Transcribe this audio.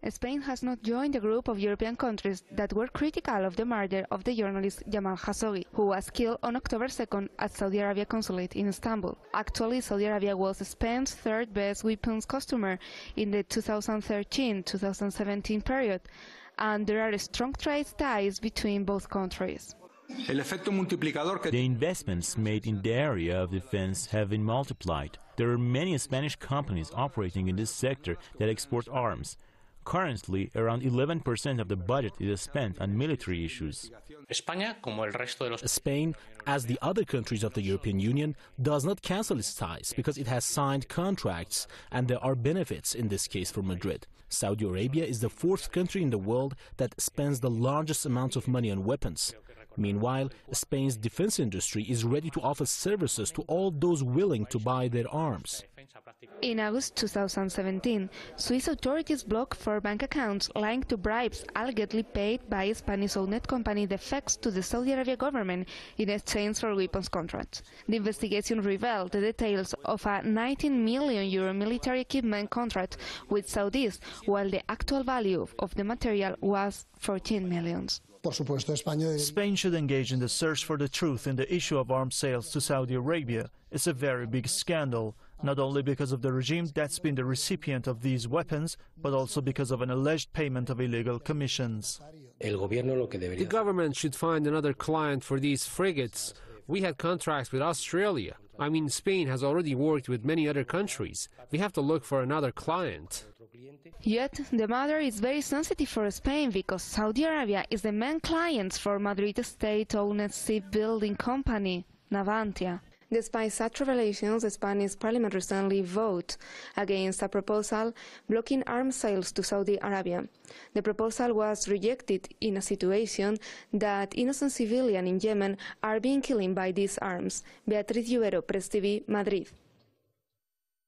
Spain has not joined the group of European countries that were critical of the murder of the journalist Jamal Khashoggi, who was killed on October 2nd at Saudi Arabia consulate in Istanbul. Actually, Saudi Arabia was Spain's third best weapons customer in the 2013-2017 period, and there are strong trade ties between both countries. The investments made in the area of defense have been multiplied. There are many Spanish companies operating in this sector that export arms. Currently, around 11% of the budget is spent on military issues. Spain, as the other countries of the European Union, does not cancel its ties because it has signed contracts, and there are benefits in this case for Madrid. Saudi Arabia is the fourth country in the world that spends the largest amount of money on weapons. Meanwhile, Spain's defense industry is ready to offer services to all those willing to buy their arms. In August 2017, Swiss authorities blocked 4 bank accounts linked to bribes allegedly paid by Spanish-owned company Defex to the Saudi Arabia government in exchange for weapons contracts. The investigation revealed the details of a €19 million military equipment contract with Saudis, while the actual value of the material was 14 million. Spain should engage in the search for the truth in the issue of arms sales to Saudi Arabia. It's a very big scandal, not only because of the regime that's been the recipient of these weapons, but also because of an alleged payment of illegal commissions. The government should find another client for these frigates. We had contracts with Australia. I mean, Spain has already worked with many other countries. We have to look for another client. Yet, the matter is very sensitive for Spain because Saudi Arabia is the main client for Madrid state-owned shipbuilding company, Navantia. Despite such revelations, the Spanish parliament recently voted against a proposal blocking arms sales to Saudi Arabia. The proposal was rejected in a situation that innocent civilians in Yemen are being killed by these arms. Beatriz Lluvero, Press TV, Madrid.